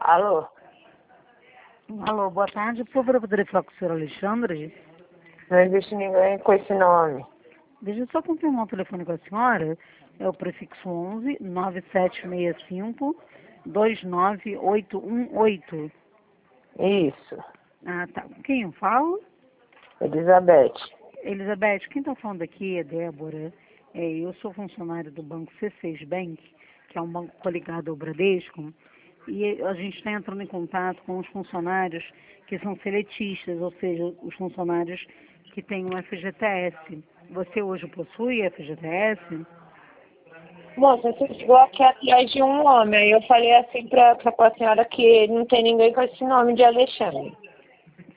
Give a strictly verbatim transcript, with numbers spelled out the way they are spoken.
Alô? Alô, boa tarde. Por favor, eu poderia falar com o senhor Alexandre? Não existe ninguém com esse nome. Deixa eu só confirmar o telefone com a senhora. É o prefixo onze, nove sete seis cinco, dois nove oito um oito. Isso. Ah, tá. Com quem eu falo? Elizabeth. Elizabeth, quem está falando aqui é Débora. É, eu sou funcionária do banco C seis Bank, que é um banco coligado ao Bradesco, e a gente está entrando em contato com os funcionários que são seletistas, ou seja, os funcionários que têm um F G T S. Você hoje possui F G T S? Moça, você chegou aqui atrás de um homem. Aí eu falei assim pra, pra, pra senhora que não tem ninguém com esse nome de Alexandre.